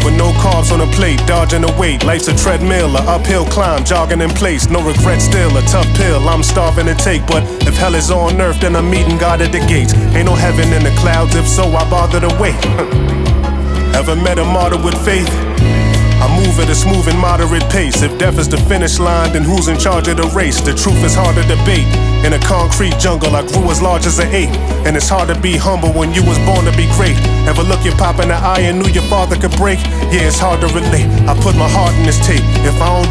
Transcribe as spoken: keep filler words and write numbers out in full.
with no carbs on a plate, dodging the weight. Life's a treadmill, a uphill climb, jogging in place. No regret still, a tough pill I'm starving to take. But if hell is on earth, then I'm meeting God at the gates. Ain't no heaven in the clouds, if so, I bother to wait. Ever met a martyr with faith? I move at a smooth and moderate pace. If death is the finish line, then who's in charge of the race? The truth is hard to debate. In a concrete jungle, I grew as large as an ape. And it's hard to be humble when you was born to be great. Ever look your pop in the eye and knew your father could break? Yeah, it's hard to relate. I put my heart in this tape. If I don't